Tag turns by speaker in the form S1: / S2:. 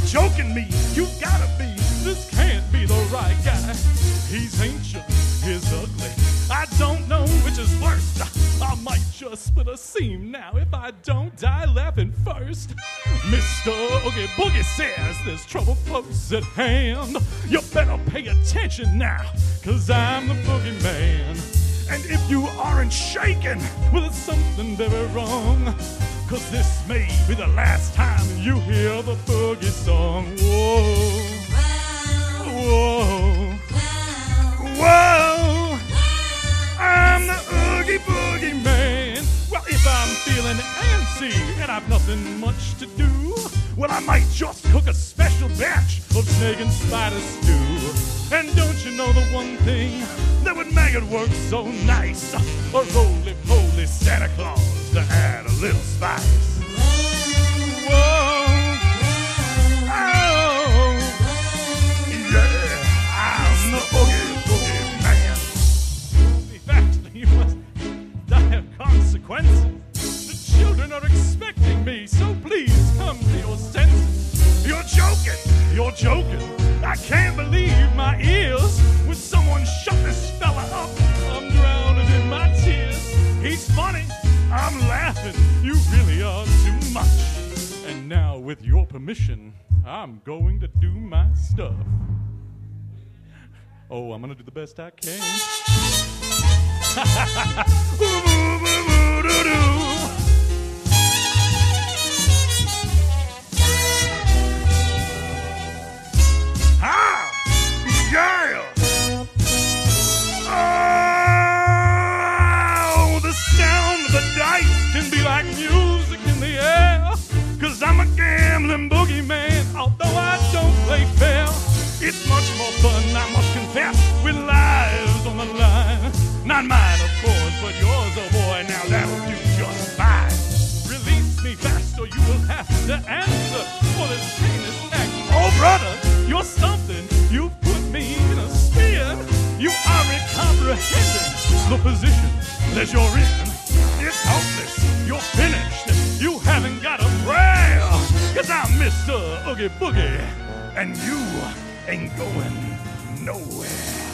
S1: joking me, you gotta be. This can't be the right guy. He's ancient, he's ugly. I don't know which is worst. I might just split a seam now if I don't die laughing first. Mr. Oogie Boogie says there's trouble close at hand. You better pay attention now, 'cause I'm the boogeyman. And if you aren't shaken, well, there's something very wrong, 'cause this may be the last time you hear the boogie song. Whoa, whoa, whoa, I'm the Oogie Boogie Man. Well, if I'm feeling antsy and I've nothing much to do, well, I might just cook a special batch of snake and spider stew. And don't you know the one thing that would make it work so nice? A roly-poly Santa Claus to add a little spice. Whoa, oh, yeah, I'm the Oogie Boogie Man. The fact that you must die of consequences. The children are expecting me, so please come to your senses. You're joking, you're joking. I can't believe my ears. Would someone shut this fella up? I'm drowning in my tears. He's funny, I'm laughing. You really are too much. And now, with your permission, I'm going to do my stuff. Oh, I'm gonna do the best I can. Ah! Yeah! Oh, the sound of the dice can be like music in the air. 'Cause I'm a gambling boogeyman, although I don't play fair. It's much more fun, I must confess, with lives on the line. Not mine, of course, but yours, oh boy, now that'll do just fine. Release me fast or you will have to answer for this heinous act. Oh, brother, you're something. You put me in a spin. You aren't comprehending the position that you're in. It's hopeless. You're finished. You haven't got a prayer. 'Cause I'm Mr. Oogie Boogie, and you ain't going nowhere.